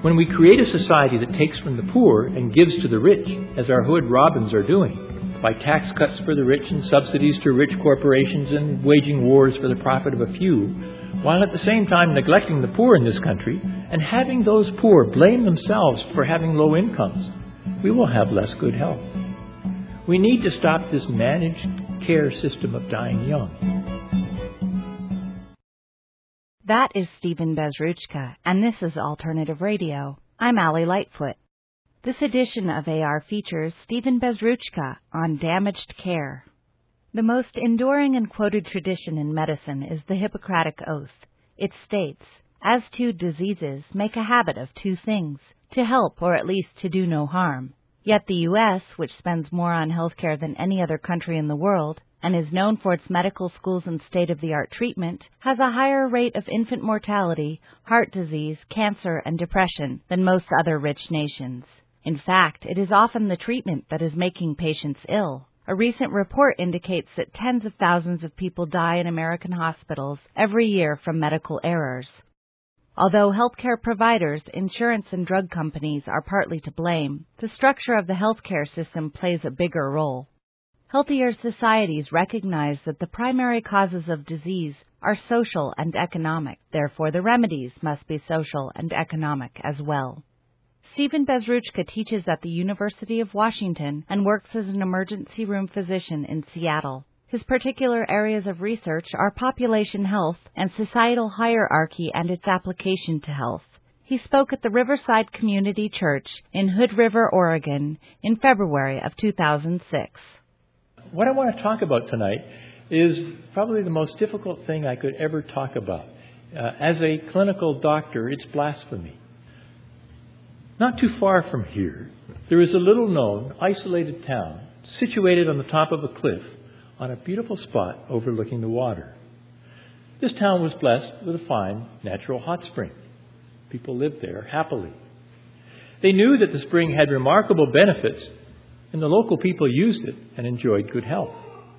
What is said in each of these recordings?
When we create a society that takes from the poor and gives to the rich, as our Hood Robins are doing, by tax cuts for the rich and subsidies to rich corporations and waging wars for the profit of a few, while at the same time neglecting the poor in this country and having those poor blame themselves for having low incomes, we will have less good health. We need to stop this managed care system of dying young. That is Stephen Bezruchka, and this is Alternative Radio. I'm Allie Lightfoot. This edition of AR features Stephen Bezruchka on damaged care. The most enduring and quoted tradition in medicine is the Hippocratic Oath. It states, "As to diseases, make a habit of two things, to help or at least to do no harm." Yet the U.S., which spends more on healthcare than any other country in the world, and is known for its medical schools and state-of-the-art treatment, has a higher rate of infant mortality, heart disease, cancer, and depression than most other rich nations. In fact, it is often the treatment that is making patients ill. A recent report indicates that tens of thousands of people die in American hospitals every year from medical errors. Although healthcare providers, insurance, and drug companies are partly to blame, the structure of the healthcare system plays a bigger role. Healthier societies recognize that the primary causes of disease are social and economic. Therefore, the remedies must be social and economic as well. Stephen Bezruchka teaches at the University of Washington and works as an emergency room physician in Seattle. His particular areas of research are population health and societal hierarchy and its application to health. He spoke at the Riverside Community Church in Hood River, Oregon, in February of 2006. What I want to talk about tonight is probably the most difficult thing I could ever talk about. As a clinical doctor, it's blasphemy. Not too far from here, there is a little-known, isolated town situated on the top of a cliff on a beautiful spot overlooking the water. This town was blessed with a fine natural hot spring. People lived there happily. They knew that the spring had remarkable benefits, and the local people used it and enjoyed good health.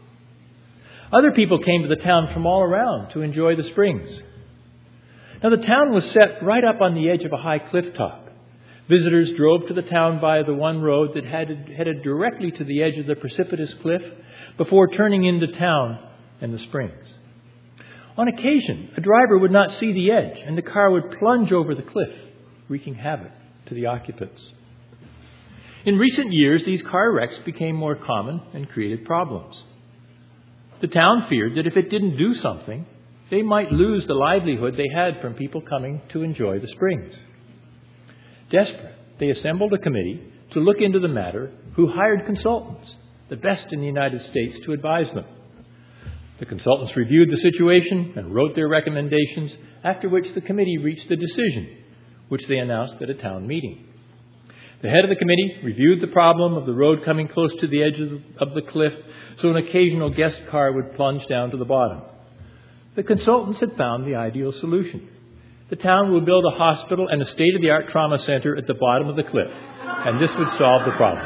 Other people came to the town from all around to enjoy the springs. Now, the town was set right up on the edge of a high cliff top. Visitors drove to the town via the one road that headed directly to the edge of the precipitous cliff before turning into town and the springs. On occasion, a driver would not see the edge, and the car would plunge over the cliff, wreaking havoc to the occupants. In recent years, these car wrecks became more common and created problems. The town feared that if it didn't do something, they might lose the livelihood they had from people coming to enjoy the springs. Desperate, they assembled a committee to look into the matter, who hired consultants, the best in the United States, to advise them. The consultants reviewed the situation and wrote their recommendations, after which the committee reached a decision, which they announced at a town meeting. The head of the committee reviewed the problem of the road coming close to the edge of the cliff, so an occasional guest car would plunge down to the bottom. The consultants had found the ideal solution. The town will build a hospital and a state-of-the-art trauma center at the bottom of the cliff, and this would solve the problem.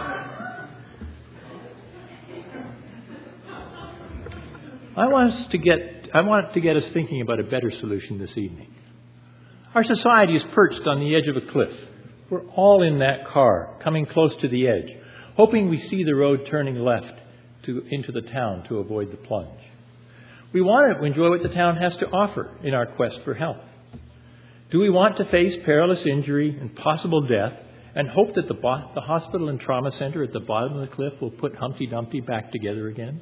I want to get us thinking about a better solution this evening. Our society is perched on the edge of a cliff. We're all in that car, coming close to the edge, hoping we see the road turning left into the town to avoid the plunge. We want to enjoy what the town has to offer in our quest for health. Do we want to face perilous injury and possible death and hope that the hospital and trauma center at the bottom of the cliff will put Humpty Dumpty back together again?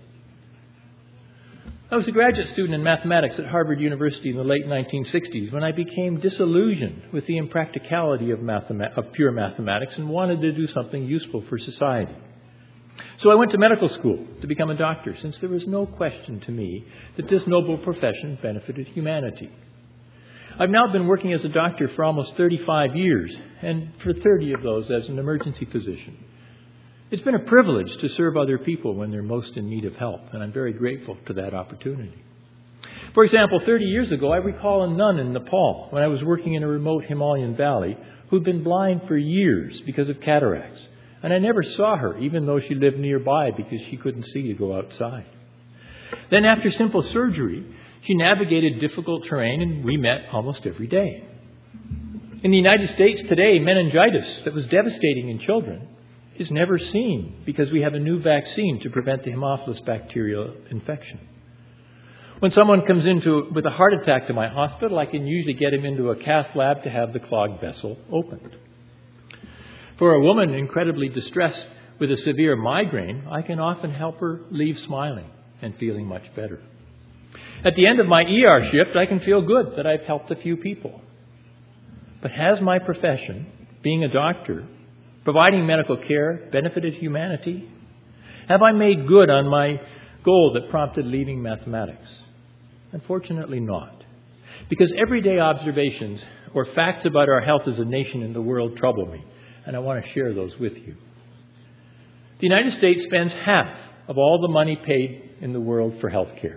I was a graduate student in mathematics at Harvard University in the late 1960s when I became disillusioned with the impracticality of pure mathematics and wanted to do something useful for society. So I went to medical school to become a doctor, since there was no question to me that this noble profession benefited humanity. I've now been working as a doctor for almost 35 years, and for 30 of those as an emergency physician. It's been a privilege to serve other people when they're most in need of help, and I'm very grateful for that opportunity. For example, 30 years ago, I recall a nun in Nepal when I was working in a remote Himalayan valley who'd been blind for years because of cataracts. And I never saw her, even though she lived nearby, because she couldn't see to go outside. Then after simple surgery, she navigated difficult terrain, and we met almost every day. In the United States today, meningitis that was devastating in children is never seen because we have a new vaccine to prevent the Haemophilus bacterial infection. When someone comes with a heart attack to my hospital, I can usually get him into a cath lab to have the clogged vessel opened. For a woman incredibly distressed with a severe migraine, I can often help her leave smiling and feeling much better. At the end of my ER shift, I can feel good that I've helped a few people. But has my profession, being a doctor, providing medical care, benefited humanity? Have I made good on my goal that prompted leaving mathematics? Unfortunately not. Because everyday observations or facts about our health as a nation in the world trouble me, and I want to share those with you. The United States spends half of all the money paid in the world for health care.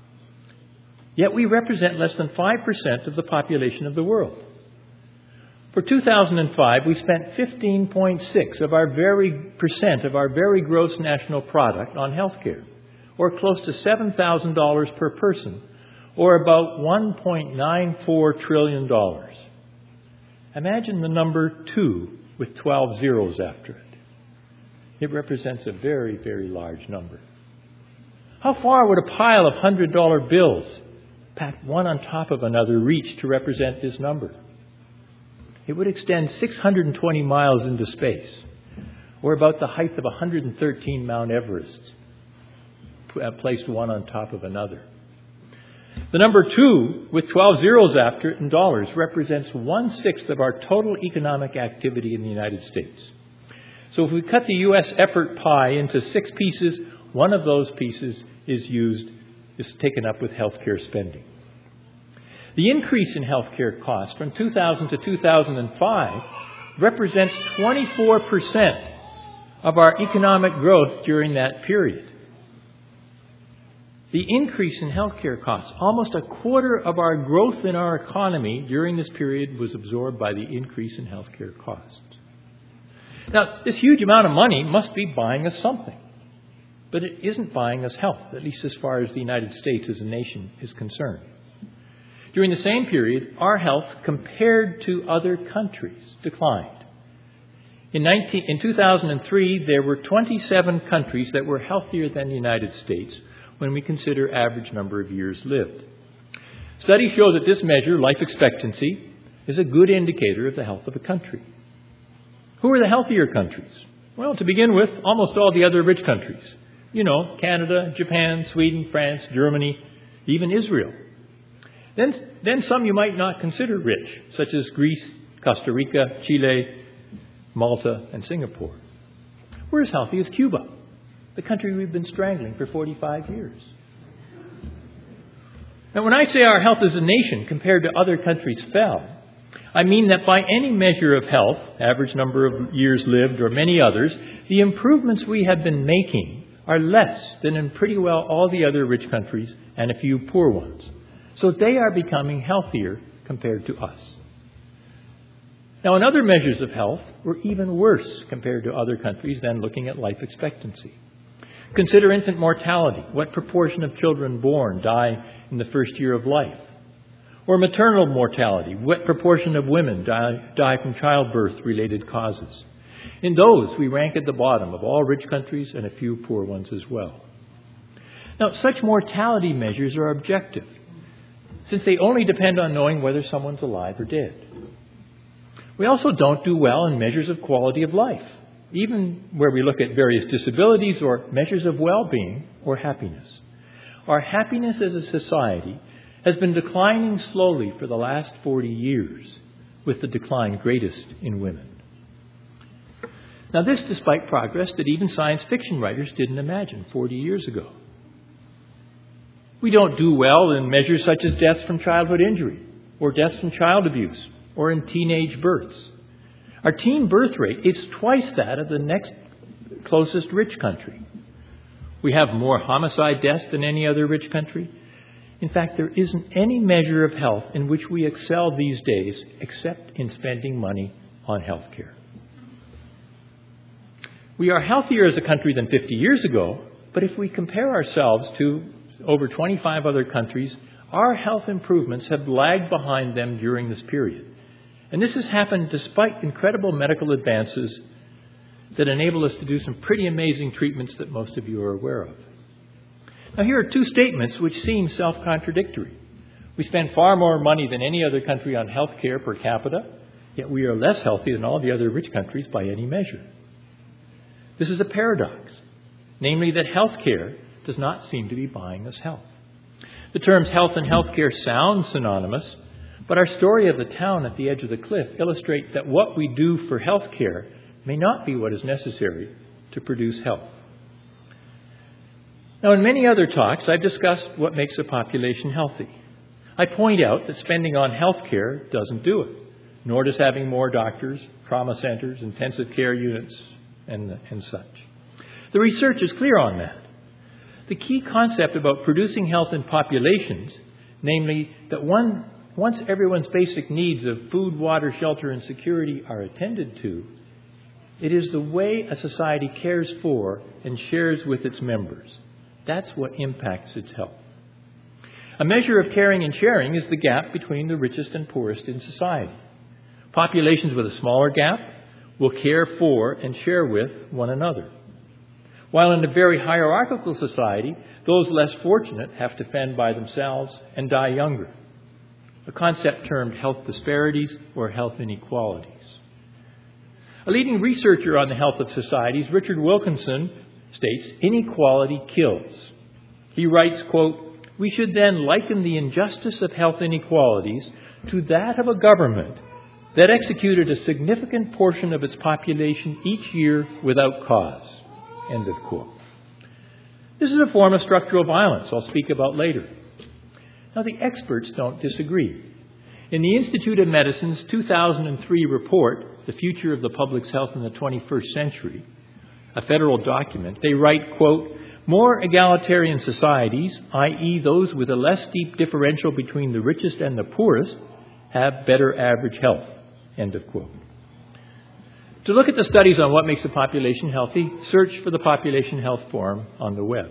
Yet we represent less than 5% of the population of the world. For 2005, we spent 15.6% of our very gross national product on health care, or close to $7,000 per person, or about $1.94 trillion. Imagine the number 2 with 12 zeros after it. It represents a very, very large number. How far would a pile of $100 bills, packed one on top of another, reach to represent this number? It would extend 620 miles into space, or about the height of 113 Mount Everests, placed one on top of another. The number 2, with 12 zeros after it in dollars, represents 1/6 of our total economic activity in the United States. So if we cut the U.S. effort pie into 6 pieces, one of those pieces is taken up with healthcare spending. The increase in healthcare costs from 2000 to 2005 represents 24% of our economic growth during that period. The increase in healthcare costs, almost a quarter of our growth in our economy during this period, was absorbed by the increase in healthcare costs. Now, this huge amount of money must be buying us something. But it isn't buying us health, at least as far as the United States as a nation is concerned. During the same period, our health, compared to other countries, declined. In 2003, there were 27 countries that were healthier than the United States when we consider average number of years lived. Studies show that this measure, life expectancy, is a good indicator of the health of a country. Who are the healthier countries? Well, to begin with, almost all the other rich countries. You know, Canada, Japan, Sweden, France, Germany, even Israel. Then some you might not consider rich, such as Greece, Costa Rica, Chile, Malta, and Singapore. We're as healthy as Cuba, the country we've been strangling for 45 years. Now, when I say our health as a nation compared to other countries fell, I mean that by any measure of health, average number of years lived, or many others, the improvements we have been making are less than in pretty well all the other rich countries and a few poor ones. So they are becoming healthier compared to us. Now, in other measures of health, we're even worse compared to other countries than looking at life expectancy. Consider infant mortality. What proportion of children born die in the first year of life? Or maternal mortality. What proportion of women die from childbirth-related causes? In those, we rank at the bottom of all rich countries and a few poor ones as well. Now, such mortality measures are objective, since they only depend on knowing whether someone's alive or dead. We also don't do well in measures of quality of life, even where we look at various disabilities or measures of well-being or happiness. Our happiness as a society has been declining slowly for the last 40 years, with the decline greatest in women. Now, this despite progress that even science fiction writers didn't imagine 40 years ago. We don't do well in measures such as deaths from childhood injury, or deaths from child abuse, or in teenage births. Our teen birth rate is twice that of the next closest rich country. We have more homicide deaths than any other rich country. In fact, there isn't any measure of health in which we excel these days except in spending money on health care. We are healthier as a country than 50 years ago, but if we compare ourselves to over 25 other countries, our health improvements have lagged behind them during this period. And this has happened despite incredible medical advances that enable us to do some pretty amazing treatments that most of you are aware of. Now, here are two statements which seem self-contradictory. We spend far more money than any other country on health care per capita, yet we are less healthy than all the other rich countries by any measure. This is a paradox, namely that health care does not seem to be buying us health. The terms health and health care sound synonymous, but our story of the town at the edge of the cliff illustrates that what we do for health care may not be what is necessary to produce health. Now, in many other talks, I've discussed what makes a population healthy. I point out that spending on health care doesn't do it, nor does having more doctors, trauma centers, intensive care units, and such. The research is clear on that. The key concept about producing health in populations, namely that once everyone's basic needs of food, water, shelter, and security are attended to, it is the way a society cares for and shares with its members. That's what impacts its health. A measure of caring and sharing is the gap between the richest and poorest in society. Populations with a smaller gap will care for and share with one another. While in a very hierarchical society, those less fortunate have to fend by themselves and die younger. A concept termed health disparities or health inequalities. A leading researcher on the health of societies, Richard Wilkinson, states, inequality kills. He writes, quote, "We should then liken the injustice of health inequalities to that of a government that executed a significant portion of its population each year without cause." End of quote. This is a form of structural violence I'll speak about later. Now, the experts don't disagree. In the Institute of Medicine's 2003 report, The Future of the Public's Health in the 21st Century, a federal document, they write, quote, "More egalitarian societies, i.e. those with a less deep differential between the richest and the poorest, have better average health." End of quote. To look at the studies on what makes a population healthy, search for the Population Health Forum on the web.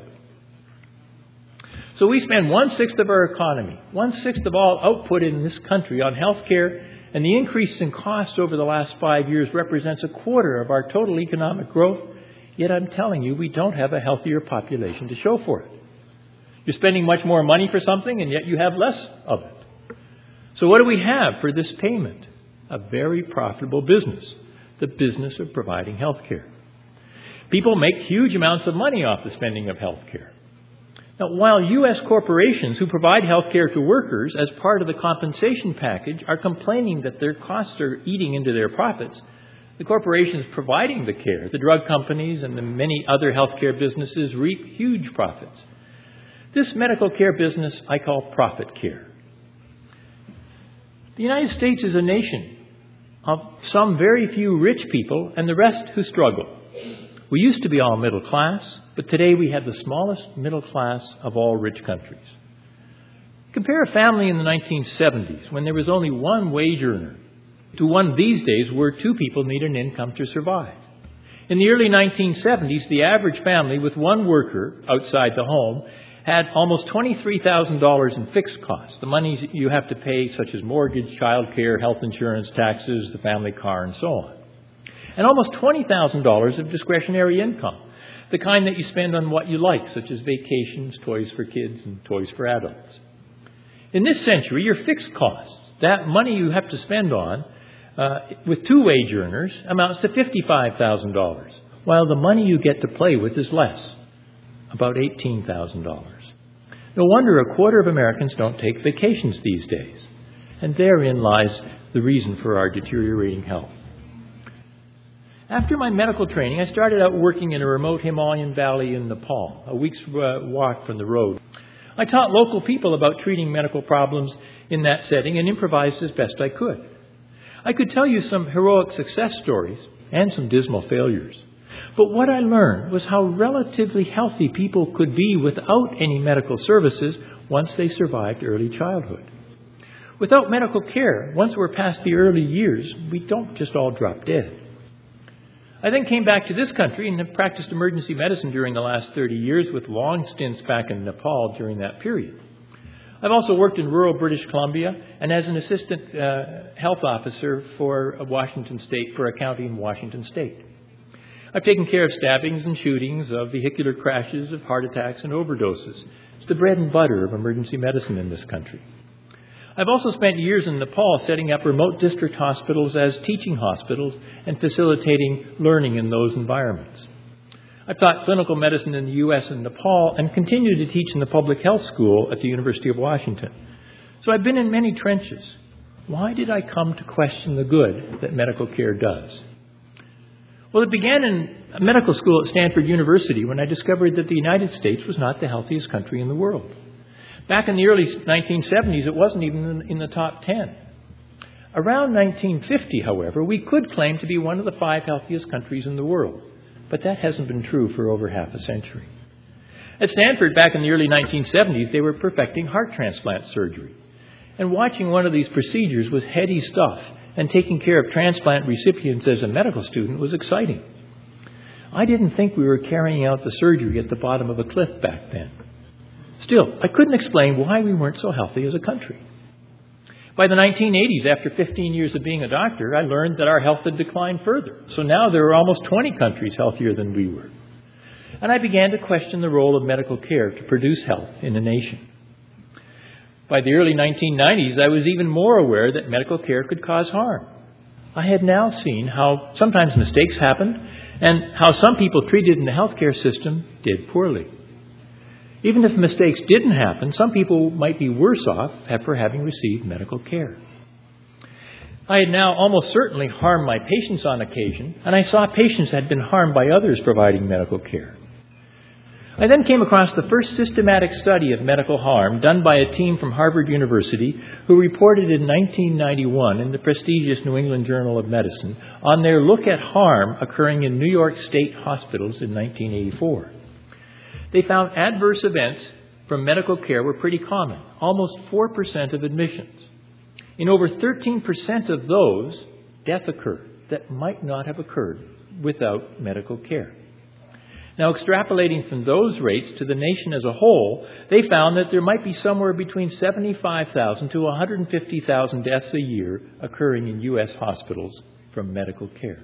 So we spend 1/6 of our economy, 1/6 of all output in this country on health care, and the increase in cost over the last 5 years represents 1/4 of our total economic growth. Yet I'm telling you, we don't have a healthier population to show for it. You're spending much more money for something, and yet you have less of it. So what do we have for this payment? A very profitable business, the business of providing health care. People make huge amounts of money off the spending of health care. Now, while U.S. corporations who provide health care to workers as part of the compensation package are complaining that their costs are eating into their profits, the corporations providing the care, the drug companies and the many other healthcare businesses, reap huge profits. This medical care business I call profit care. The United States is a nation of some very few rich people and the rest who struggle. We used to be all middle class, but today we have the smallest middle class of all rich countries. Compare a family in the 1970s when there was only one wage earner to one these days where two people need an income to survive. In the early 1970s, the average family with one worker outside the home had almost $23,000 in fixed costs, the money you have to pay such as mortgage, child care, health insurance, taxes, the family car, and so on. And almost $20,000 of discretionary income, the kind that you spend on what you like, such as vacations, toys for kids, and toys for adults. In this century, your fixed costs, that money you have to spend on, with two wage earners, amounts to $55,000, while the money you get to play with is less, about $18,000. No wonder 1/4 of Americans don't take vacations these days. And therein lies the reason for our deteriorating health. After my medical training, I started out working in a remote Himalayan valley in Nepal, a week's walk from the road. I taught local people about treating medical problems in that setting and improvised as best I could. I could tell you some heroic success stories and some dismal failures. But what I learned was how relatively healthy people could be without any medical services once they survived early childhood. Without medical care, once we're past the early years, we don't just all drop dead. I then came back to this country and have practiced emergency medicine during the last 30 years with long stints back in Nepal during that period. I've also worked in rural British Columbia and as an assistant health officer for Washington State, for a county in Washington State. I've taken care of stabbings and shootings, of vehicular crashes, of heart attacks and overdoses. It's the bread and butter of emergency medicine in this country. I've also spent years in Nepal setting up remote district hospitals as teaching hospitals and facilitating learning in those environments. I've taught clinical medicine in the U.S. and Nepal and continue to teach in the public health school at the University of Washington. So I've been in many trenches. Why did I come to question the good that medical care does? Well, it began in medical school at Stanford University when I discovered that the United States was not the healthiest country in the world. Back in the early 1970s, it wasn't even in the top 10. Around 1950, however, we could claim to be one of the 5 healthiest countries in the world. But that hasn't been true for over half a century. At Stanford, back in the early 1970s, they were perfecting heart transplant surgery. And watching one of these procedures was heady stuff, and taking care of transplant recipients as a medical student was exciting. I didn't think we were carrying out the surgery at the bottom of a cliff back then. Still, I couldn't explain why we weren't so healthy as a country. By the 1980s, after 15 years of being a doctor, I learned that our health had declined further. So now there are almost 20 countries healthier than we were. And I began to question the role of medical care to produce health in a nation. By the early 1990s, I was even more aware that medical care could cause harm. I had now seen how sometimes mistakes happened and how some people treated in the healthcare system did poorly. Even if mistakes didn't happen, some people might be worse off for having received medical care. I had now almost certainly harmed my patients on occasion, and I saw patients had been harmed by others providing medical care. I then came across the first systematic study of medical harm done by a team from Harvard University who reported in 1991 in the prestigious New England Journal of Medicine on their look at harm occurring in New York State hospitals in 1984. They found adverse events from medical care were pretty common, almost 4% of admissions. In over 13% of those, death occurred that might not have occurred without medical care. Now, extrapolating from those rates to the nation as a whole, they found that there might be somewhere between 75,000 to 150,000 deaths a year occurring in U.S. hospitals from medical care.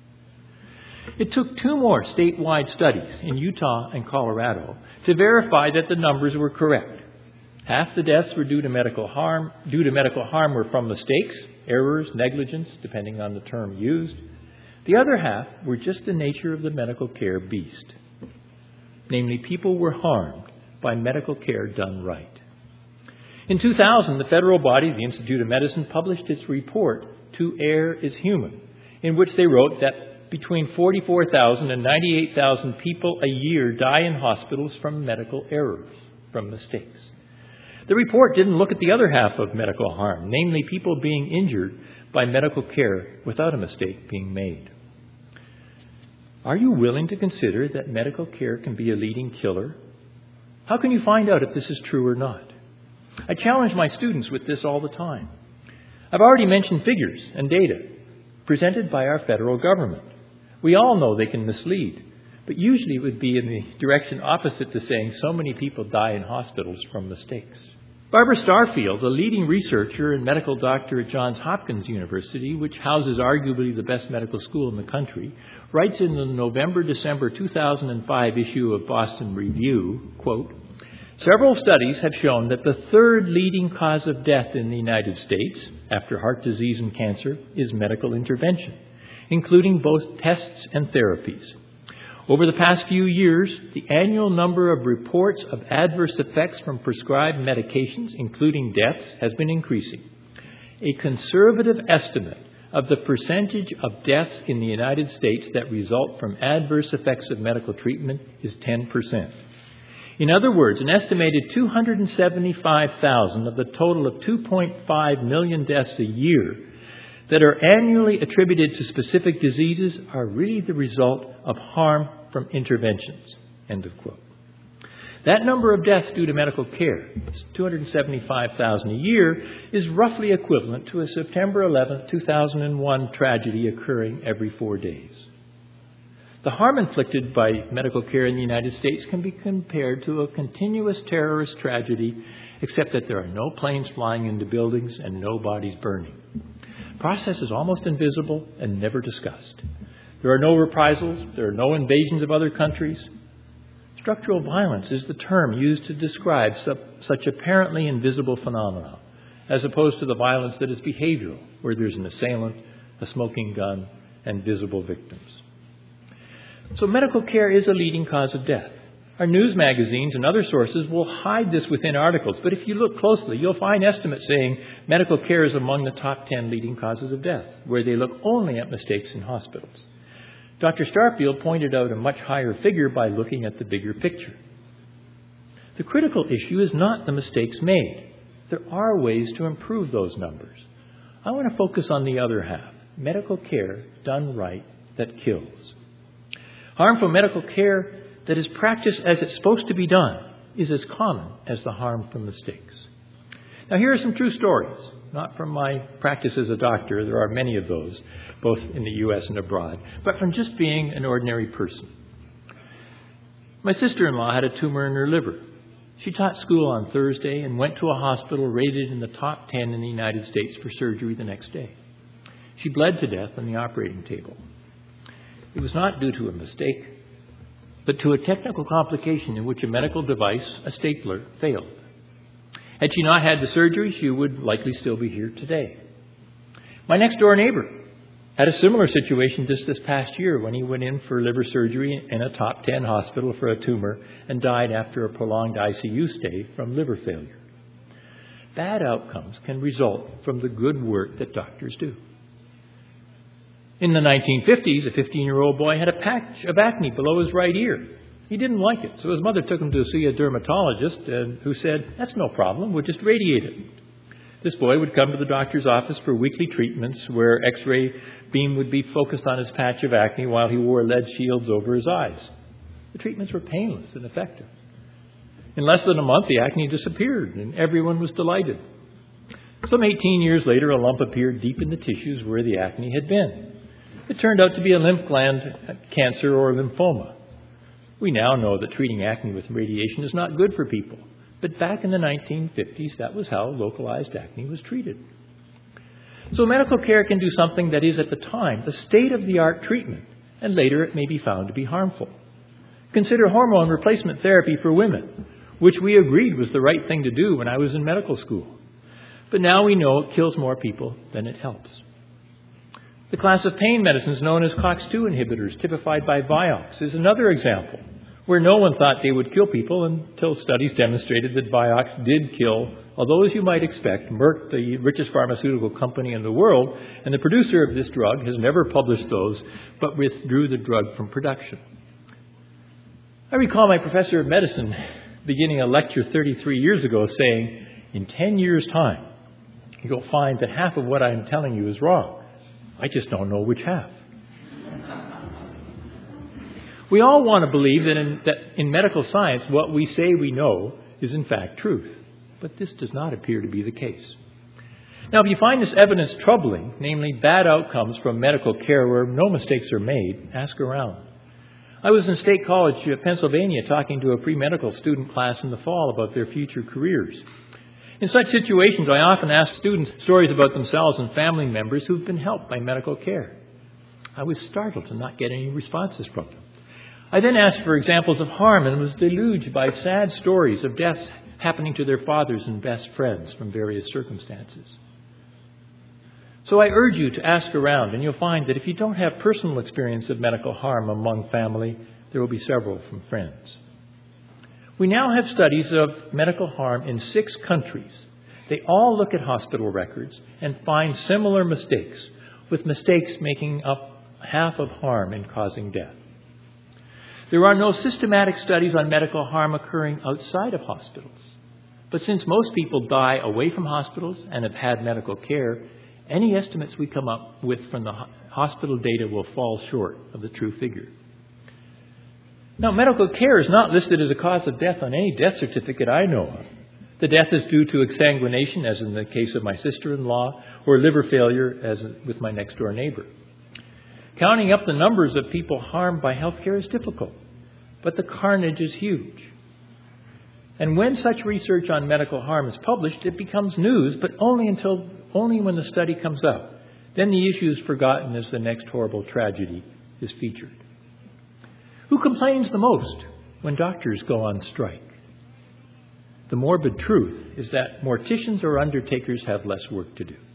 It took 2 more statewide studies in Utah and Colorado to verify that the numbers were correct. Half the deaths were due to medical harm were from mistakes, errors, negligence, depending on the term used. The other half were just the nature of the medical care beast. Namely, people were harmed by medical care done right. In 2000, the federal body, the Institute of Medicine, published its report, To Err is Human, in which they wrote that between 44,000 and 98,000 people a year die in hospitals from medical errors, from mistakes. The report didn't look at the other half of medical harm, namely people being injured by medical care without a mistake being made. Are you willing to consider that medical care can be a leading killer? How can you find out if this is true or not? I challenge my students with this all the time. I've already mentioned figures and data presented by our federal government. We all know they can mislead, but usually it would be in the direction opposite to saying so many people die in hospitals from mistakes. Barbara Starfield, a leading researcher and medical doctor at Johns Hopkins University, which houses arguably the best medical school in the country, writes in the November-December 2005 issue of Boston Review, quote, "Several studies have shown that the third leading cause of death in the United States, after heart disease and cancer, is medical intervention, including both tests and therapies. Over the past few years, the annual number of reports of adverse effects from prescribed medications, including deaths, has been increasing. A conservative estimate of the percentage of deaths in the United States that result from adverse effects of medical treatment is 10%. In other words, an estimated 275,000 of the total of 2.5 million deaths a year that are annually attributed to specific diseases are really the result of harm from interventions." End of quote. That number of deaths due to medical care, 275,000 a year, is roughly equivalent to a September 11, 2001 tragedy occurring every 4 days. The harm inflicted by medical care in the United States can be compared to a continuous terrorist tragedy except that there are no planes flying into buildings and no bodies burning. The process is almost invisible and never discussed. There are no reprisals. There are no invasions of other countries. Structural violence is the term used to describe such apparently invisible phenomena, as opposed to the violence that is behavioral, where there's an assailant, a smoking gun, and visible victims. So medical care is a leading cause of death. Our news magazines and other sources will hide this within articles, but if you look closely, you'll find estimates saying medical care is among the top 10 leading causes of death, where they look only at mistakes in hospitals. Dr. Starfield pointed out a much higher figure by looking at the bigger picture. The critical issue is not the mistakes made. There are ways to improve those numbers. I want to focus on the other half, medical care done right that kills. Harmful medical care that is practiced as it's supposed to be done is as common as the harm from mistakes. Now, here are some true stories, not from my practice as a doctor. There are many of those, both in the U.S. and abroad, but from just being an ordinary person. My sister-in-law had a tumor in her liver. She taught school on Thursday and went to a hospital rated in the top 10 in the United States for surgery the next day. She bled to death on the operating table. It was not due to a mistake, but to a technical complication in which a medical device, a stapler, failed. Had she not had the surgery, she would likely still be here today. My next-door neighbor had a similar situation just this past year when he went in for liver surgery in a top 10 hospital for a tumor and died after a prolonged ICU stay from liver failure. Bad outcomes can result from the good work that doctors do. In the 1950s, a 15-year-old boy had a patch of acne below his right ear. He didn't like it, so his mother took him to see a dermatologist who said, "That's no problem, we'll just radiate it." This boy would come to the doctor's office for weekly treatments where X-ray beam would be focused on his patch of acne while he wore lead shields over his eyes. The treatments were painless and effective. In less than a month, the acne disappeared, and everyone was delighted. Some 18 years later, a lump appeared deep in the tissues where the acne had been. It turned out to be a lymph gland cancer or lymphoma. We now know that treating acne with radiation is not good for people. But back in the 1950s, that was how localized acne was treated. So medical care can do something that is at the time the state-of-the-art treatment, and later it may be found to be harmful. Consider hormone replacement therapy for women, which we agreed was the right thing to do when I was in medical school. But now we know it kills more people than it helps. The class of pain medicines known as COX-2 inhibitors, typified by Vioxx, is another example where no one thought they would kill people until studies demonstrated that Vioxx did kill, although as you might expect, Merck, the richest pharmaceutical company in the world, and the producer of this drug, has never published those, but withdrew the drug from production. I recall my professor of medicine beginning a lecture 33 years ago saying, "In 10 years' time, you'll find that half of what I'm telling you is wrong. I just don't know which half." We all want to believe that in medical science, what we say we know is in fact truth. But this does not appear to be the case. Now, if you find this evidence troubling, namely bad outcomes from medical care where no mistakes are made, ask around. I was in State College, Pennsylvania, talking to a pre-medical student class in the fall about their future careers. In such situations, I often ask students stories about themselves and family members who've been helped by medical care. I was startled to not get any responses from them. I then asked for examples of harm and was deluged by sad stories of deaths happening to their fathers and best friends from various circumstances. So I urge you to ask around, and you'll find that if you don't have personal experience of medical harm among family, there will be several from friends. We now have studies of medical harm in 6 countries. They all look at hospital records and find similar mistakes, with mistakes making up half of harm in causing death. There are no systematic studies on medical harm occurring outside of hospitals. But since most people die away from hospitals and have had medical care, any estimates we come up with from the hospital data will fall short of the true figure. Now, medical care is not listed as a cause of death on any death certificate I know of. The death is due to exsanguination, as in the case of my sister-in-law, or liver failure, as with my next-door neighbor. Counting up the numbers of people harmed by healthcare is difficult, but the carnage is huge. And when such research on medical harm is published, it becomes news, but only when the study comes out. Then the issue is forgotten as the next horrible tragedy is featured. Who complains the most when doctors go on strike? The morbid truth is that morticians or undertakers have less work to do.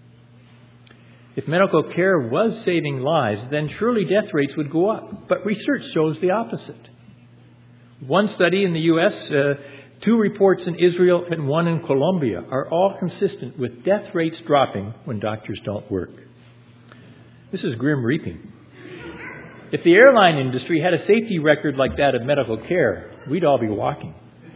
If medical care was saving lives, then surely death rates would go up. But research shows the opposite. One study in the U.S., 2 reports in Israel, and 1 in Colombia are all consistent with death rates dropping when doctors don't work. This is grim reaping. If the airline industry had a safety record like that of medical care, we'd all be walking.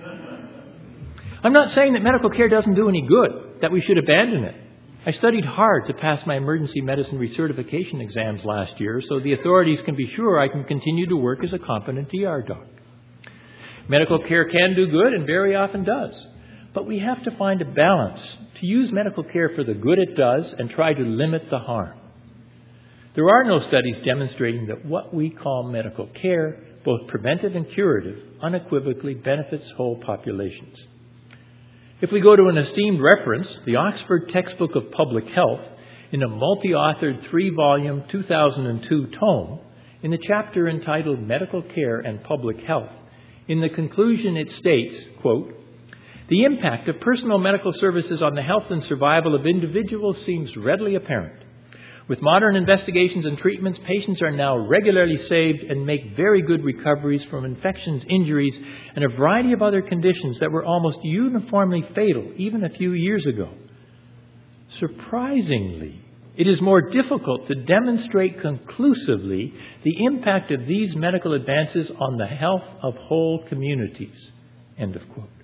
I'm not saying that medical care doesn't do any good, that we should abandon it. I studied hard to pass my emergency medicine recertification exams last year so the authorities can be sure I can continue to work as a competent ER doc. Medical care can do good and very often does. But we have to find a balance to use medical care for the good it does and try to limit the harm. There are no studies demonstrating that what we call medical care, both preventive and curative, unequivocally benefits whole populations. If we go to an esteemed reference, the Oxford Textbook of Public Health, in a multi-authored 3-volume 2002 tome, in the chapter entitled Medical Care and Public Health, in the conclusion it states, quote, "The impact of personal medical services on the health and survival of individuals seems readily apparent. With modern investigations and treatments, patients are now regularly saved and make very good recoveries from infections, injuries, and a variety of other conditions that were almost uniformly fatal even a few years ago. Surprisingly, it is more difficult to demonstrate conclusively the impact of these medical advances on the health of whole communities." End of quote.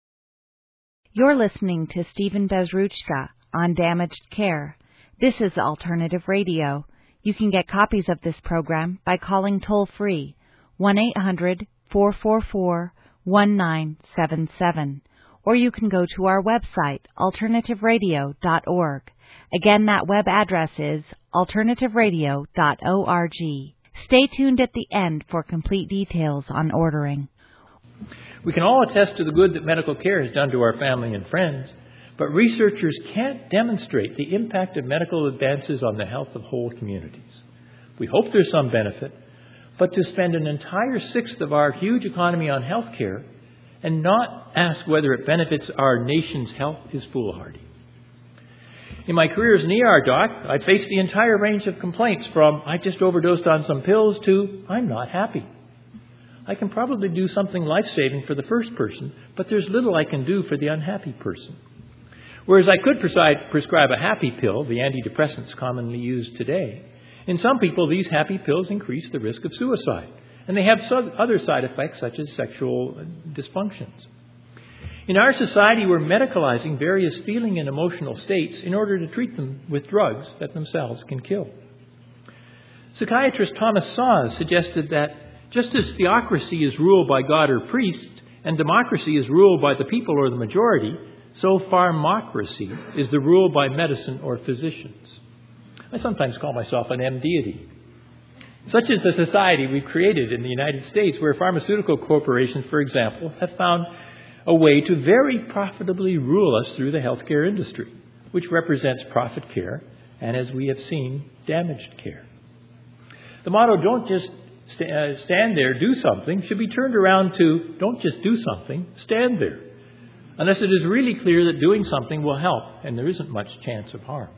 You're listening to Stephen Bezruchka on Damaged Care. This is Alternative Radio. You can get copies of this program by calling toll-free 1-800-444-1977, or you can go to our website, alternativeradio.org. Again, that web address is alternativeradio.org. Stay tuned at the end for complete details on ordering. We can all attest to the good that medical care has done to our family and friends, but researchers can't demonstrate the impact of medical advances on the health of whole communities. We hope there's some benefit, but to spend an entire sixth of our huge economy on health care and not ask whether it benefits our nation's health is foolhardy. In my career as an ER doc, I faced the entire range of complaints from "I just overdosed on some pills" to "I'm not happy." I can probably do something life-saving for the first person, but there's little I can do for the unhappy person. Whereas I could prescribe a happy pill, the antidepressants commonly used today, in some people these happy pills increase the risk of suicide, and they have other side effects such as sexual dysfunctions. In our society, we're medicalizing various feeling and emotional states in order to treat them with drugs that themselves can kill. Psychiatrist Thomas Szasz suggested that just as theocracy is ruled by God or priest, and democracy is ruled by the people or the majority, so pharmacracy is the rule by medicine or physicians. I sometimes call myself an M-deity. Such is the society we've created in the United States, where pharmaceutical corporations, for example, have found a way to very profitably rule us through the healthcare industry, which represents profit care and, as we have seen, damaged care. The motto, "Don't just stand there, do something," should be turned around to "Don't just do something, stand there," unless it is really clear that doing something will help and there isn't much chance of harm.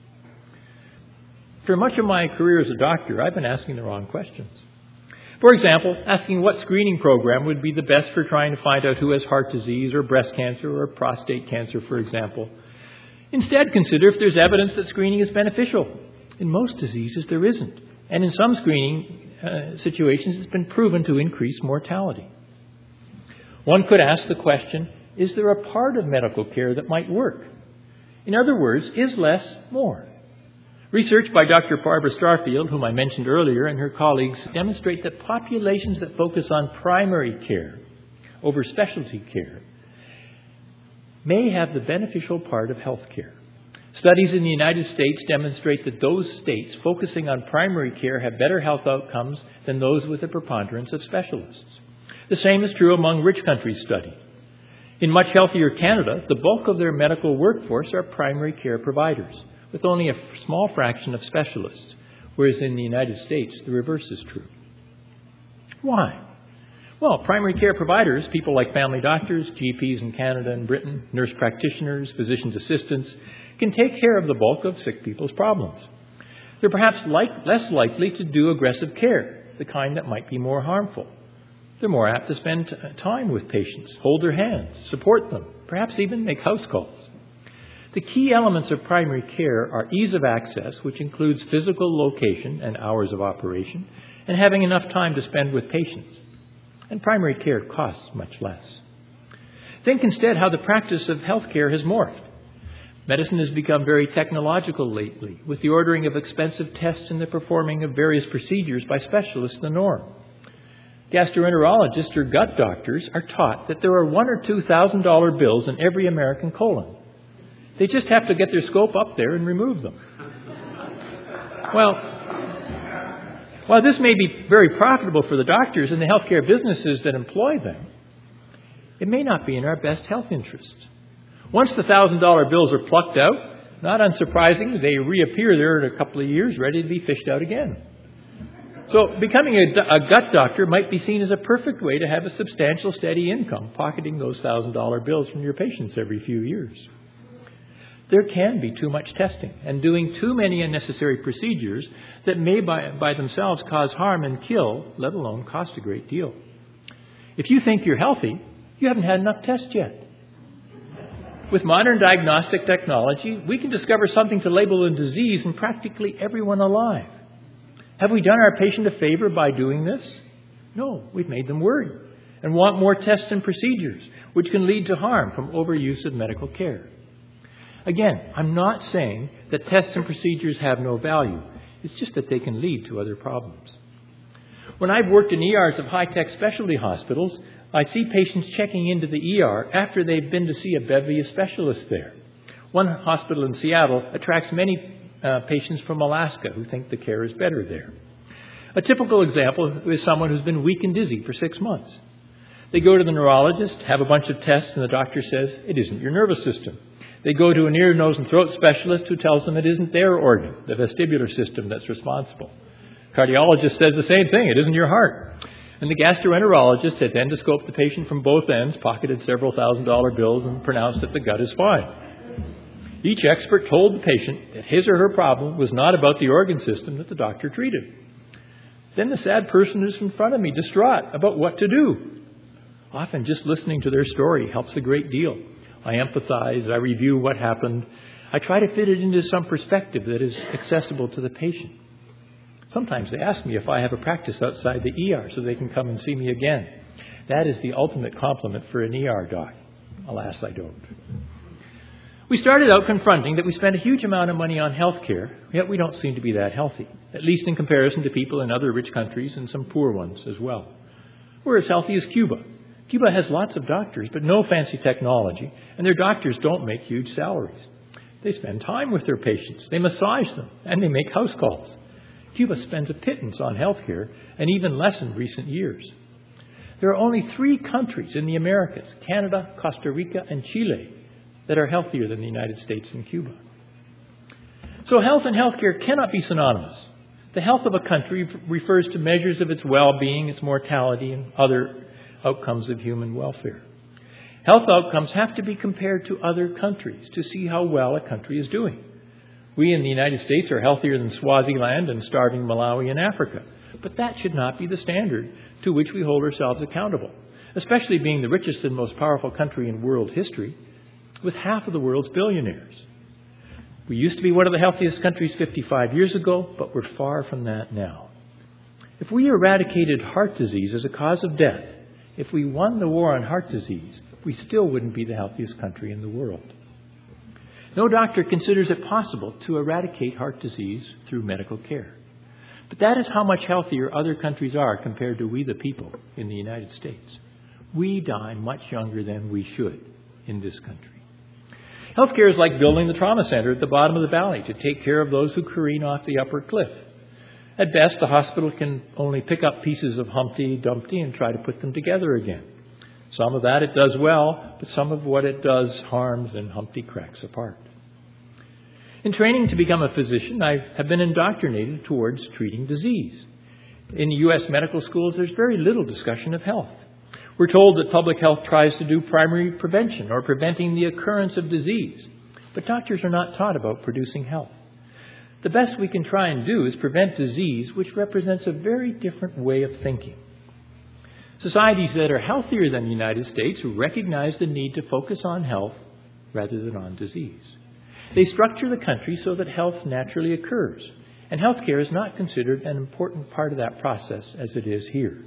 For much of my career as a doctor, I've been asking the wrong questions. For example, asking what screening program would be the best for trying to find out who has heart disease or breast cancer or prostate cancer, for example. Instead, consider if there's evidence that screening is beneficial. In most diseases, there isn't. And in some screening situations, it's been proven to increase mortality. One could ask the question, is there a part of medical care that might work? In other words, is less more? Research by Dr. Barbara Starfield, whom I mentioned earlier, and her colleagues demonstrate that populations that focus on primary care over specialty care may have the beneficial part of health care. Studies in the United States demonstrate that those states focusing on primary care have better health outcomes than those with a preponderance of specialists. The same is true among rich countries studied. In much healthier Canada, the bulk of their medical workforce are primary care providers, with only a small fraction of specialists, whereas in the United States, the reverse is true. Why? Well, primary care providers, people like family doctors, GPs in Canada and Britain, nurse practitioners, physician's assistants, can take care of the bulk of sick people's problems. They're perhaps less likely to do aggressive care, the kind that might be more harmful. They're more apt to spend time with patients, hold their hands, support them, perhaps even make house calls. The key elements of primary care are ease of access, which includes physical location and hours of operation, and having enough time to spend with patients. And primary care costs much less. Think instead how the practice of healthcare has morphed. Medicine has become very technological lately, with the ordering of expensive tests and the performing of various procedures by specialists the norm. Gastroenterologists or gut doctors are taught that there are $1,000 or $2,000 bills in every American colon. They just have to get their scope up there and remove them. Well, while this may be very profitable for the doctors and the healthcare businesses that employ them, it may not be in our best health interest. Once the $1,000 bills are plucked out, not unsurprisingly, they reappear there in a couple of years, ready to be fished out again. So becoming a gut doctor might be seen as a perfect way to have a substantial, steady income, pocketing those $1,000 bills from your patients every few years. There can be too much testing and doing too many unnecessary procedures that may by themselves cause harm and kill, let alone cost a great deal. If you think you're healthy, you haven't had enough tests yet. With modern diagnostic technology, we can discover something to label a disease in practically everyone alive. Have we done our patient a favor by doing this? No, we've made them worry and want more tests and procedures, which can lead to harm from overuse of medical care. Again, I'm not saying that tests and procedures have no value. It's just that they can lead to other problems. When I've worked in ERs of high-tech specialty hospitals, I see patients checking into the ER after they've been to see a bevy of specialists there. One hospital in Seattle attracts many patients from Alaska who think the care is better there. A typical example is someone who's been weak and dizzy for 6 months. They go to the neurologist, have a bunch of tests, and the doctor says, it isn't your nervous system. They go to an ear, nose, and throat specialist who tells them it isn't their organ, the vestibular system, that's responsible. Cardiologist says the same thing, it isn't your heart. And the gastroenterologist had endoscoped the patient from both ends, pocketed several $1,000 bills, and pronounced that the gut is fine. Each expert told the patient that his or her problem was not about the organ system that the doctor treated. Then the sad person who's in front of me, distraught about what to do. Often just listening to their story helps a great deal. I empathize, I review what happened. I try to fit it into some perspective that is accessible to the patient. Sometimes they ask me if I have a practice outside the ER so they can come and see me again. That is the ultimate compliment for an ER doc. Alas, I don't. We started out confronting that we spend a huge amount of money on health care, yet we don't seem to be that healthy, at least in comparison to people in other rich countries and some poor ones as well. We're as healthy as Cuba. Cuba has lots of doctors, but no fancy technology, and their doctors don't make huge salaries. They spend time with their patients, they massage them, and they make house calls. Cuba spends a pittance on health care, and even less in recent years. There are only 3 countries in the Americas, Canada, Costa Rica, and Chile, that are healthier than the United States and Cuba. So health and healthcare cannot be synonymous. The health of a country refers to measures of its well-being, its mortality, and other outcomes of human welfare. Health outcomes have to be compared to other countries to see how well a country is doing. We in the United States are healthier than Swaziland and starving Malawi in Africa, but that should not be the standard to which we hold ourselves accountable, especially being the richest and most powerful country in world history, with half of the world's billionaires. We used to be one of the healthiest countries 55 years ago, but we're far from that now. If we eradicated heart disease as a cause of death, if we won the war on heart disease, we still wouldn't be the healthiest country in the world. No doctor considers it possible to eradicate heart disease through medical care. But that is how much healthier other countries are compared to we the people in the United States. We die much younger than we should in this country. Healthcare is like building the trauma center at the bottom of the valley to take care of those who careen off the upper cliff. At best, the hospital can only pick up pieces of Humpty Dumpty and try to put them together again. Some of that it does well, but some of what it does harms and Humpty cracks apart. In training to become a physician, I have been indoctrinated towards treating disease. In U.S. medical schools, there's very little discussion of health. We're told that public health tries to do primary prevention or preventing the occurrence of disease, but doctors are not taught about producing health. The best we can try and do is prevent disease, which represents a very different way of thinking. Societies that are healthier than the United States recognize the need to focus on health rather than on disease. They structure the country so that health naturally occurs, and healthcare is not considered an important part of that process as it is here.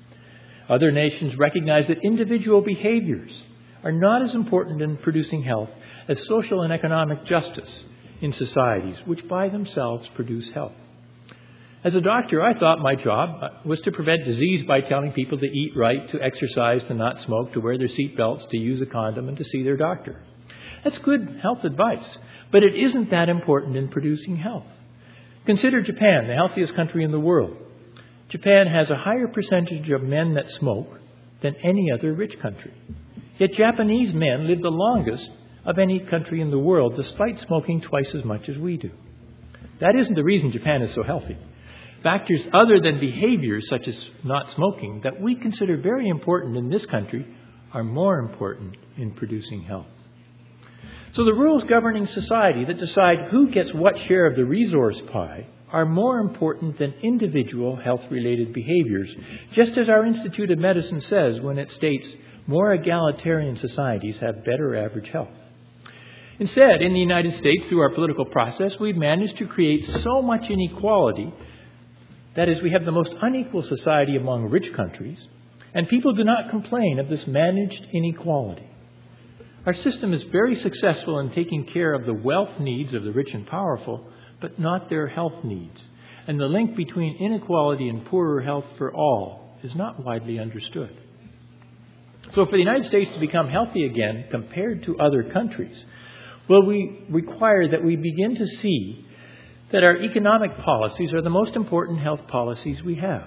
Other nations recognize that individual behaviors are not as important in producing health as social and economic justice in societies, which by themselves produce health. As a doctor, I thought my job was to prevent disease by telling people to eat right, to exercise, to not smoke, to wear their seat belts, to use a condom, and to see their doctor. That's good health advice, but it isn't that important in producing health. Consider Japan, the healthiest country in the world. Japan has a higher percentage of men that smoke than any other rich country. Yet Japanese men live the longest of any country in the world, despite smoking twice as much as we do. That isn't the reason Japan is so healthy. Factors other than behaviors such as not smoking that we consider very important in this country are more important in producing health. So the rules governing society that decide who gets what share of the resource pie are more important than individual health-related behaviors, just as our Institute of Medicine says when it states more egalitarian societies have better average health. Instead, in the United States, through our political process, we've managed to create so much inequality. That is, we have the most unequal society among rich countries, and people do not complain of this managed inequality. Our system is very successful in taking care of the wealth needs of the rich and powerful, but not their health needs. And the link between inequality and poorer health for all is not widely understood. So for the United States to become healthy again compared to other countries, we require that we begin to see that our economic policies are the most important health policies we have.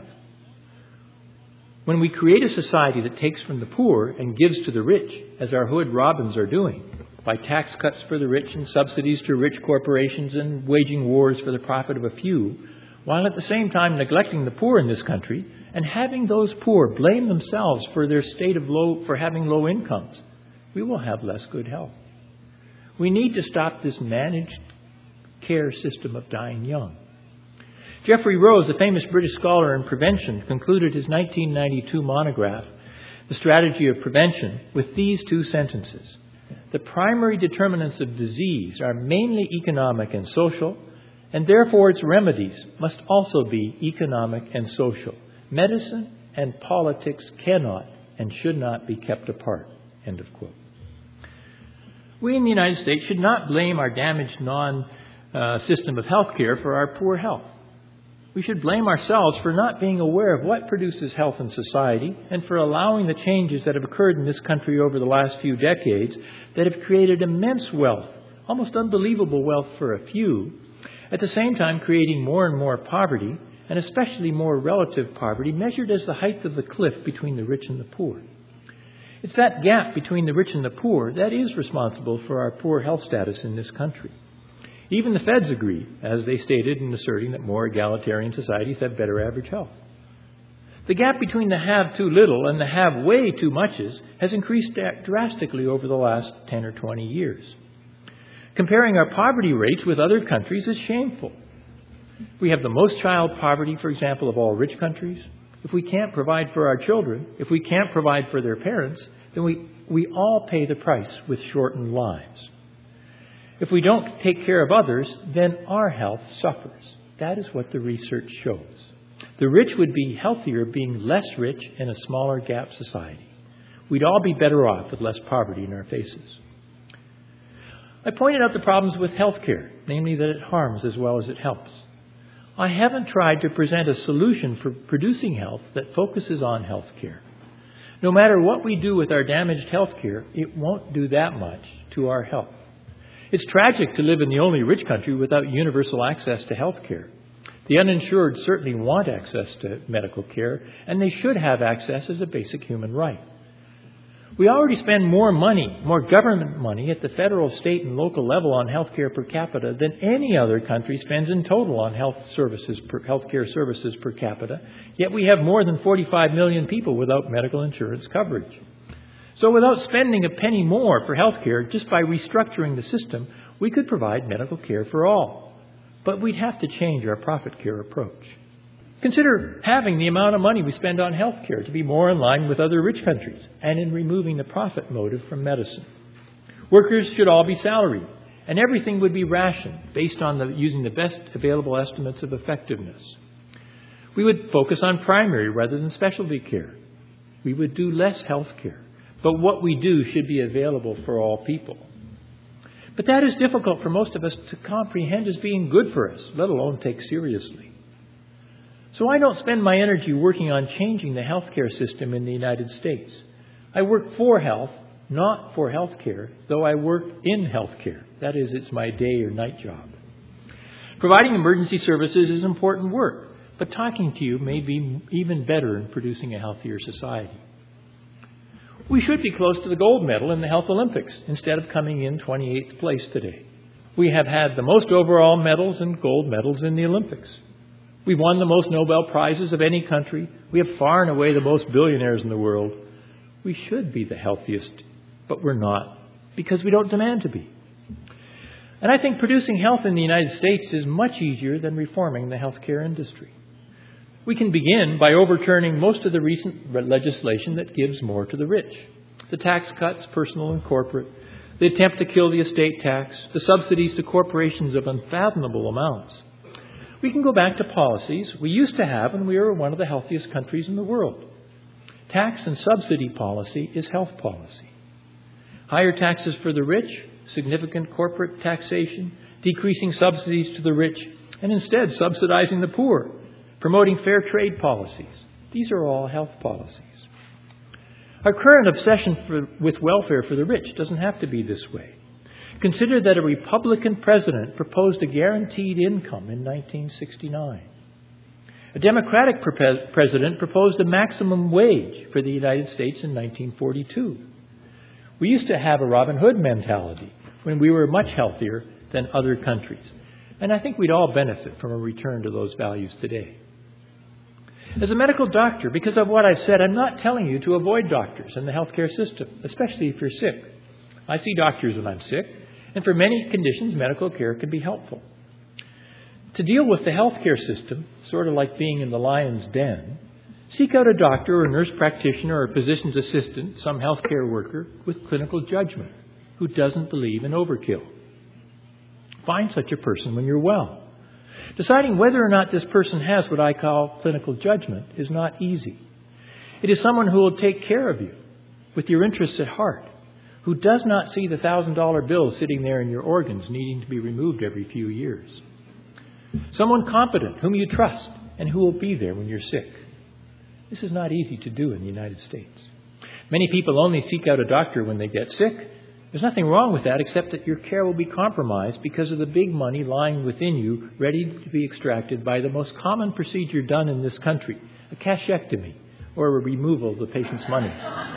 When we create a society that takes from the poor and gives to the rich, as our Hood Robins are doing, by tax cuts for the rich and subsidies to rich corporations and waging wars for the profit of a few, while at the same time neglecting the poor in this country and having those poor blame themselves for their for having low incomes, we will have less good health. We need to stop this managed care system of dying young. Geoffrey Rose, a famous British scholar in prevention, concluded his 1992 monograph, The Strategy of Prevention, with these two sentences. The primary determinants of disease are mainly economic and social, and therefore its remedies must also be economic and social. Medicine and politics cannot and should not be kept apart. End of quote. We in the United States should not blame our damaged system of health care for our poor health. We should blame ourselves for not being aware of what produces health in society and for allowing the changes that have occurred in this country over the last few decades that have created immense wealth, almost unbelievable wealth for a few, at the same time creating more and more poverty, and especially more relative poverty, measured as the height of the cliff between the rich and the poor. It's that gap between the rich and the poor that is responsible for our poor health status in this country. Even the feds agree, as they stated in asserting that more egalitarian societies have better average health. The gap between the have too little and the have way too muches has increased drastically over the last 10 or 20 years. Comparing our poverty rates with other countries is shameful. We have the most child poverty, for example, of all rich countries. If we can't provide for our children, if we can't provide for their parents, then we all pay the price with shortened lives. If we don't take care of others, then our health suffers. That is what the research shows. The rich would be healthier being less rich in a smaller gap society. We'd all be better off with less poverty in our faces. I pointed out the problems with health care, namely that it harms as well as it helps. I haven't tried to present a solution for producing health that focuses on health care. No matter what we do with our damaged health care, it won't do that much to our health. It's tragic to live in the only rich country without universal access to health care. The uninsured certainly want access to medical care, and they should have access as a basic human right. We already spend more money, more government money at the federal, state, and local level on health care per capita than any other country spends in total on health care services per capita, yet we have more than 45 million people without medical insurance coverage. So without spending a penny more for health care, just by restructuring the system, we could provide medical care for all. But we'd have to change our profit care approach. Consider halving the amount of money we spend on health care to be more in line with other rich countries and in removing the profit motive from medicine. Workers should all be salaried, and everything would be rationed based on using the best available estimates of effectiveness. We would focus on primary rather than specialty care. We would do less health care, but what we do should be available for all people. But that is difficult for most of us to comprehend as being good for us, let alone take seriously. So I don't spend my energy working on changing the healthcare system in the United States. I work for health, not for healthcare, though I work in healthcare. That is, it's my day or night job. Providing emergency services is important work, but talking to you may be even better in producing a healthier society. We should be close to the gold medal in the Health Olympics instead of coming in 28th place today. We have had the most overall medals and gold medals in the Olympics. We've won the most Nobel Prizes of any country. We have far and away the most billionaires in the world. We should be the healthiest, but we're not, because we don't demand to be. And I think producing health in the United States is much easier than reforming the healthcare industry. We can begin by overturning most of the recent legislation that gives more to the rich. The tax cuts, personal and corporate, the attempt to kill the estate tax, the subsidies to corporations of unfathomable amounts. We can go back to policies we used to have when we were one of the healthiest countries in the world. Tax and subsidy policy is health policy. Higher taxes for the rich, significant corporate taxation, decreasing subsidies to the rich, and instead subsidizing the poor, promoting fair trade policies. These are all health policies. Our current obsession with welfare for the rich doesn't have to be this way. Consider that a Republican president proposed a guaranteed income in 1969. A Democratic president proposed a maximum wage for the United States in 1942. We used to have a Robin Hood mentality when we were much healthier than other countries. And I think we'd all benefit from a return to those values today. As a medical doctor, because of what I've said, I'm not telling you to avoid doctors and the healthcare system, especially if you're sick. I see doctors when I'm sick, and for many conditions, medical care can be helpful. To deal with the healthcare system, sort of like being in the lion's den, seek out a doctor or a nurse practitioner or a physician's assistant, some healthcare worker with clinical judgment who doesn't believe in overkill. Find such a person when you're well. Deciding whether or not this person has what I call clinical judgment is not easy. It is someone who will take care of you with your interests at heart, who does not see the $1,000 bill sitting there in your organs needing to be removed every few years. Someone competent whom you trust and who will be there when you're sick. This is not easy to do in the United States. Many people only seek out a doctor when they get sick. There's nothing wrong with that except that your care will be compromised because of the big money lying within you ready to be extracted by the most common procedure done in this country, a cachectomy or a removal of the patient's money.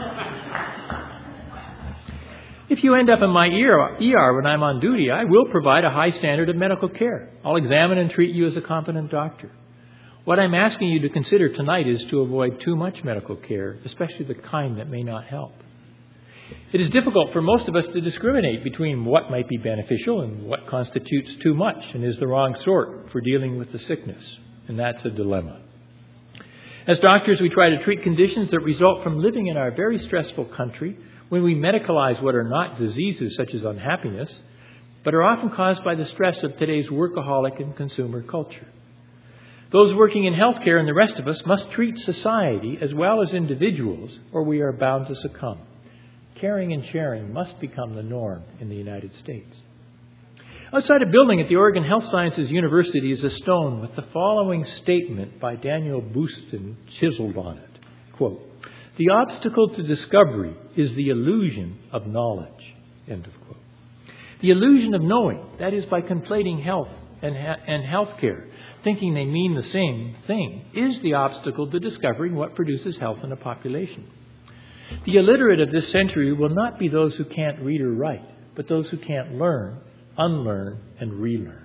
If you end up in my ER when I'm on duty, I will provide a high standard of medical care. I'll examine and treat you as a competent doctor. What I'm asking you to consider tonight is to avoid too much medical care, especially the kind that may not help. It is difficult for most of us to discriminate between what might be beneficial and what constitutes too much and is the wrong sort for dealing with the sickness. And that's a dilemma. As doctors, we try to treat conditions that result from living in our very stressful country when we medicalize what are not diseases such as unhappiness, but are often caused by the stress of today's workaholic and consumer culture. Those working in healthcare and the rest of us must treat society as well as individuals, or we are bound to succumb. Caring and sharing must become the norm in the United States. Outside a building at the Oregon Health Sciences University is a stone with the following statement by Daniel Boorstin chiseled on it. Quote, "The obstacle to discovery is the illusion of knowledge." End of quote. The illusion of knowing, that is by conflating health and healthcare, thinking they mean the same thing, is the obstacle to discovering what produces health in a population. The illiterate of this century will not be those who can't read or write, but those who can't learn, unlearn, and relearn.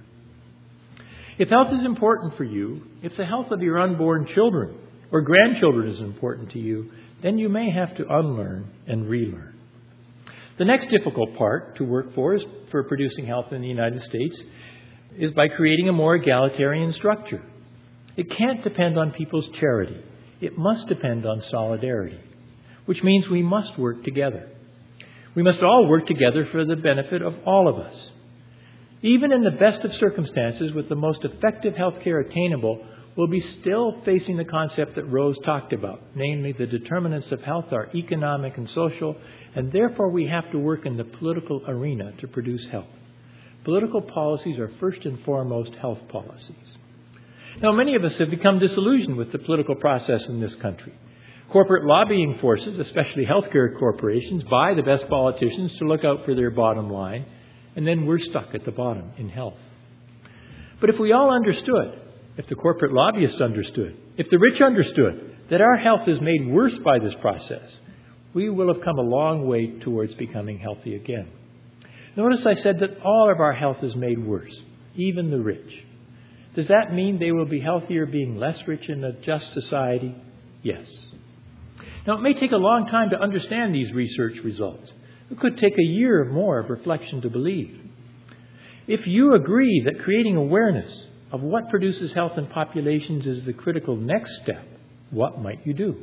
If health is important for you, if the health of your unborn children or grandchildren is important to you, then you may have to unlearn and relearn. The next difficult part to work for producing health in the United States is by creating a more egalitarian structure. It can't depend on people's charity. It must depend on solidarity, which means we must work together. We must all work together for the benefit of all of us. Even in the best of circumstances, with the most effective health care attainable, we'll be still facing the concept that Rose talked about, namely the determinants of health are economic and social, and therefore we have to work in the political arena to produce health. Political policies are first and foremost health policies. Now, many of us have become disillusioned with the political process in this country. Corporate lobbying forces, especially healthcare corporations, buy the best politicians to look out for their bottom line, and then we're stuck at the bottom in health. But if we all understood, if the corporate lobbyists understood, if the rich understood that our health is made worse by this process, we will have come a long way towards becoming healthy again. Notice I said that all of our health is made worse, even the rich. Does that mean they will be healthier being less rich in a just society? Yes. Now, it may take a long time to understand these research results. It could take a year or more of reflection to believe. If you agree that creating awareness of what produces health in populations is the critical next step, what might you do?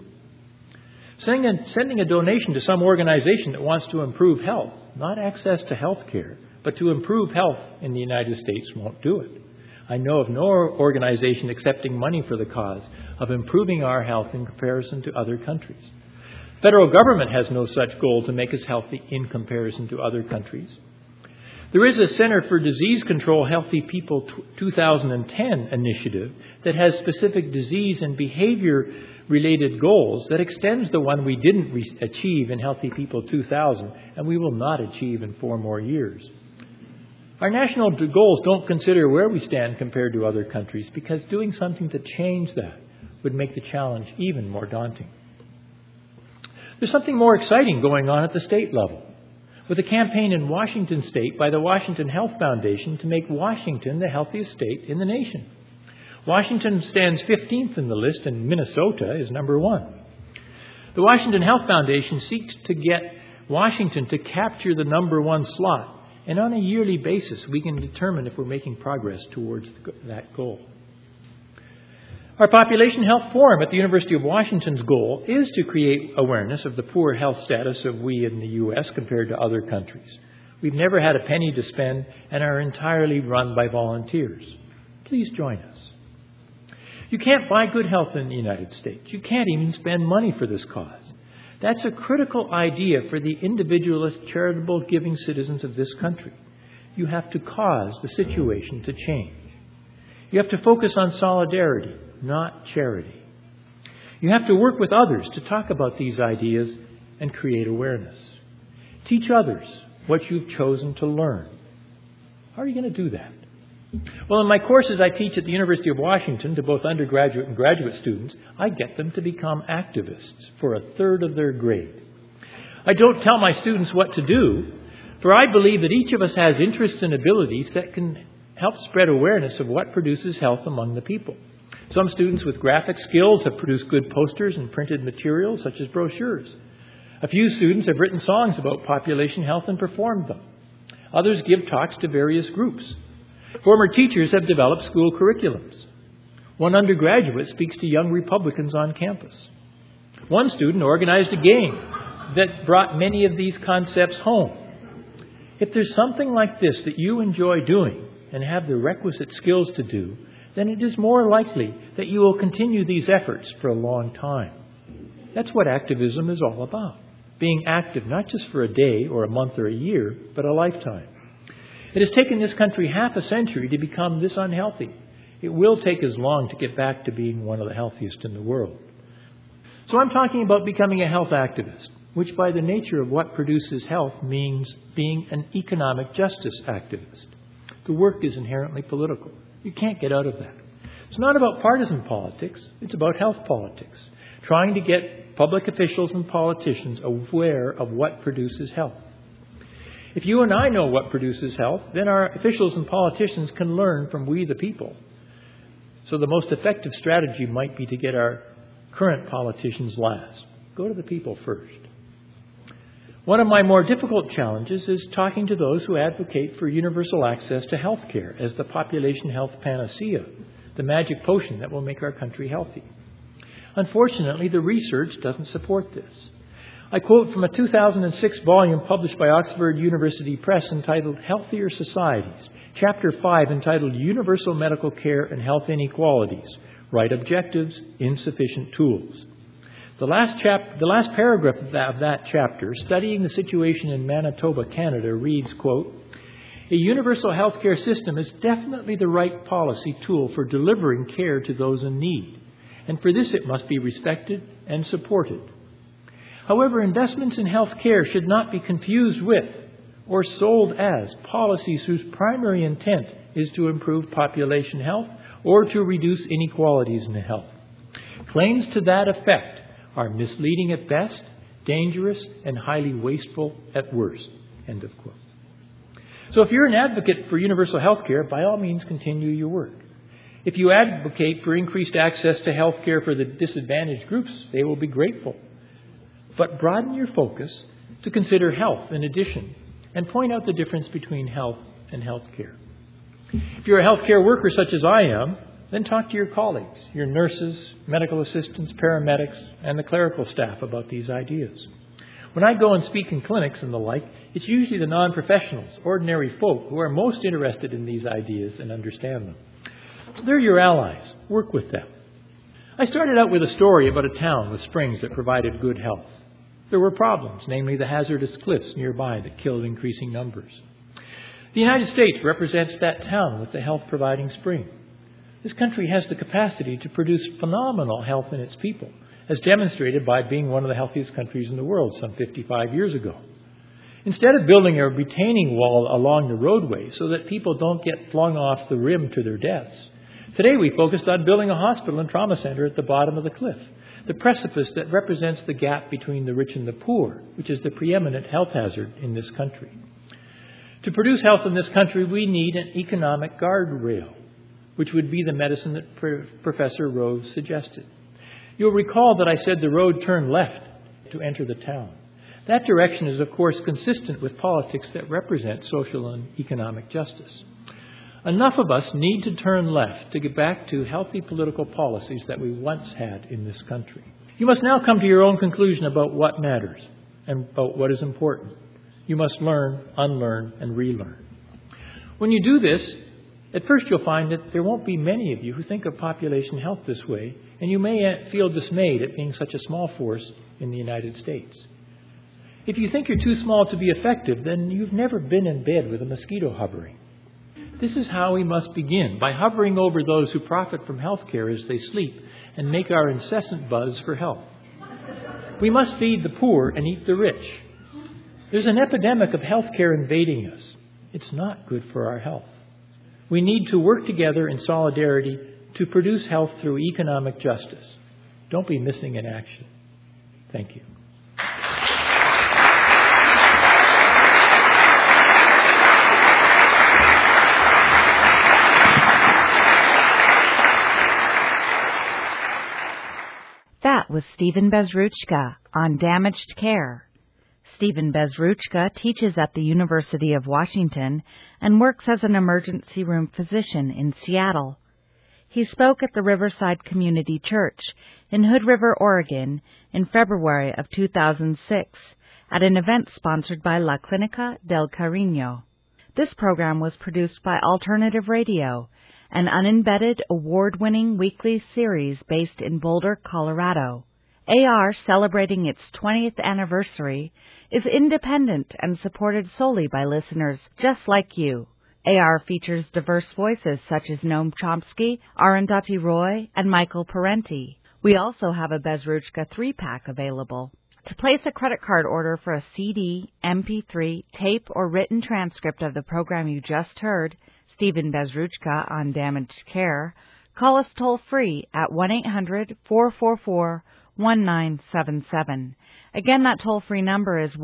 Sending a donation to some organization that wants to improve health, not access to health care, but to improve health in the United States won't do it. I know of no organization accepting money for the cause of improving our health in comparison to other countries. The federal government has no such goal to make us healthy in comparison to other countries. There is a Center for Disease Control Healthy People 2010 initiative that has specific disease and behavior-related goals that extends the one we didn't achieve in Healthy People 2000, and we will not achieve in 4 more years. Our national goals don't consider where we stand compared to other countries, because doing something to change that would make the challenge even more daunting. There's something more exciting going on at the state level, with a campaign in Washington State by the Washington Health Foundation to make Washington the healthiest state in the nation. Washington stands 15th in the list, and Minnesota is number 1. The Washington Health Foundation seeks to get Washington to capture the number 1 slot, and on a yearly basis we can determine if we're making progress towards that goal. Our Population Health Forum at the University of Washington's goal is to create awareness of the poor health status of we in the U.S. compared to other countries. We've never had a penny to spend and are entirely run by volunteers. Please join us. You can't buy good health in the United States. You can't even spend money for this cause. That's a critical idea for the individualist, charitable, giving citizens of this country. You have to cause the situation to change. You have to focus on solidarity, not charity. You have to work with others to talk about these ideas and create awareness. Teach others what you've chosen to learn. How are you going to do that? Well, in my courses I teach at the University of Washington to both undergraduate and graduate students, I get them to become activists for 1/3 of their grade. I don't tell my students what to do, for I believe that each of us has interests and abilities that can help spread awareness of what produces health among the people. Some students with graphic skills have produced good posters and printed materials, such as brochures. A few students have written songs about population health and performed them. Others give talks to various groups. Former teachers have developed school curriculums. One undergraduate speaks to young Republicans on campus. One student organized a game that brought many of these concepts home. If there's something like this that you enjoy doing and have the requisite skills to do, then it is more likely that you will continue these efforts for a long time. That's what activism is all about. Being active not just for a day or a month or a year, but a lifetime. It has taken this country half a century to become this unhealthy. It will take as long to get back to being one of the healthiest in the world. So I'm talking about becoming a health activist, which by the nature of what produces health means being an economic justice activist. The work is inherently political. You can't get out of that. It's not about partisan politics. It's about health politics. Trying to get public officials and politicians aware of what produces health. If you and I know what produces health, then our officials and politicians can learn from we the people. So the most effective strategy might be to get our current politicians last. Go to the people first. One of my more difficult challenges is talking to those who advocate for universal access to health care as the population health panacea, the magic potion that will make our country healthy. Unfortunately, the research doesn't support this. I quote from a 2006 volume published by Oxford University Press entitled Healthier Societies, Chapter 5 entitled Universal Medical Care and Health Inequalities, Right Objectives, Insufficient Tools. The last paragraph of that chapter, studying the situation in Manitoba, Canada, reads, quote, a universal healthcare system is definitely the right policy tool for delivering care to those in need, and for this it must be respected and supported. However, investments in health care should not be confused with or sold as policies whose primary intent is to improve population health or to reduce inequalities in health. Claims to that effect are misleading at best, dangerous, and highly wasteful at worst. End of quote. So if you're an advocate for universal health care, by all means continue your work. If you advocate for increased access to health care for the disadvantaged groups, they will be grateful. But broaden your focus to consider health in addition and point out the difference between health and health care. If you're a healthcare worker such as I am, then talk to your colleagues, your nurses, medical assistants, paramedics, and the clerical staff about these ideas. When I go and speak in clinics and the like, it's usually the non-professionals, ordinary folk, who are most interested in these ideas and understand them. So they're your allies. Work with them. I started out with a story about a town with springs that provided good health. There were problems, namely the hazardous cliffs nearby that killed increasing numbers. The United States represents that town with the health-providing spring. This country has the capacity to produce phenomenal health in its people, as demonstrated by being one of the healthiest countries in the world some 55 years ago. Instead of building a retaining wall along the roadway so that people don't get flung off the rim to their deaths, today we focused on building a hospital and trauma center at the bottom of the cliff, the precipice that represents the gap between the rich and the poor, which is the preeminent health hazard in this country. To produce health in this country, we need an economic guardrail, which would be the medicine that Professor Rose suggested. You'll recall that I said the road turned left to enter the town. That direction is, of course, consistent with politics that represent social and economic justice. Enough of us need to turn left to get back to healthy political policies that we once had in this country. You must now come to your own conclusion about what matters and about what is important. You must learn, unlearn, and relearn. When you do this, at first you'll find that there won't be many of you who think of population health this way, and you may feel dismayed at being such a small force in the United States. If you think you're too small to be effective, then you've never been in bed with a mosquito hovering. This is how we must begin, by hovering over those who profit from health care as they sleep and make our incessant buzz for health. We must feed the poor and eat the rich. There's an epidemic of health care invading us. It's not good for our health. We need to work together in solidarity to produce health through economic justice. Don't be missing in action. Thank you. That was Stephen Bezruchka on damaged care. Stephen Bezruchka teaches at the University of Washington and works as an emergency room physician in Seattle. He spoke at the Riverside Community Church in Hood River, Oregon in February of 2006 at an event sponsored by La Clínica del Cariño. This program was produced by Alternative Radio, an unembedded, award-winning weekly series based in Boulder, Colorado. AR, celebrating its 20th anniversary, is independent and supported solely by listeners just like you. AR features diverse voices such as Noam Chomsky, Arundhati Roy, and Michael Parenti. We also have a Bezruchka 3-pack available. To place a credit card order for a CD, MP3, tape, or written transcript of the program you just heard, Stephen Bezruchka on Damaged Care, call us toll-free at 1-800-444-1234 1977. Again, that toll-free number is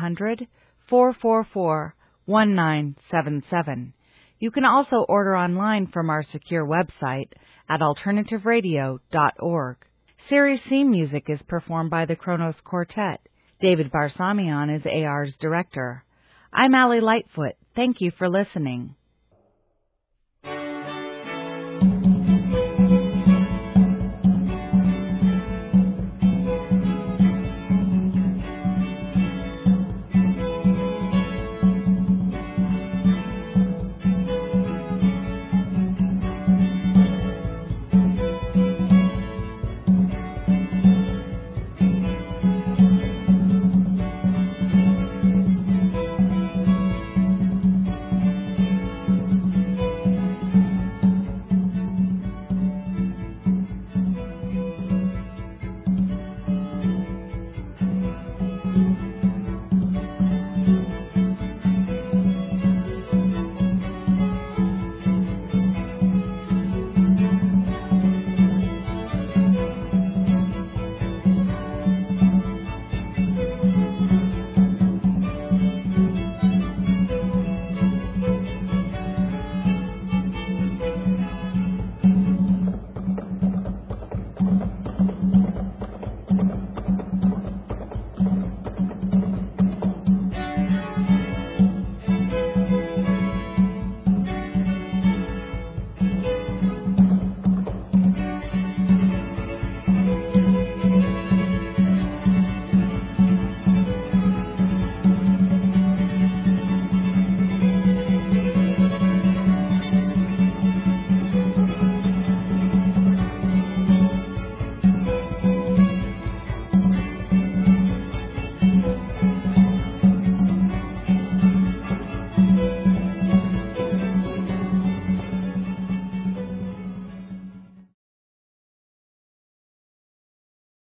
1-800-444-1977. You can also order online from our secure website at alternativeradio.org. Series theme music is performed by the Kronos Quartet. David Barsamian is AR's director. I'm Allie Lightfoot. Thank you for listening.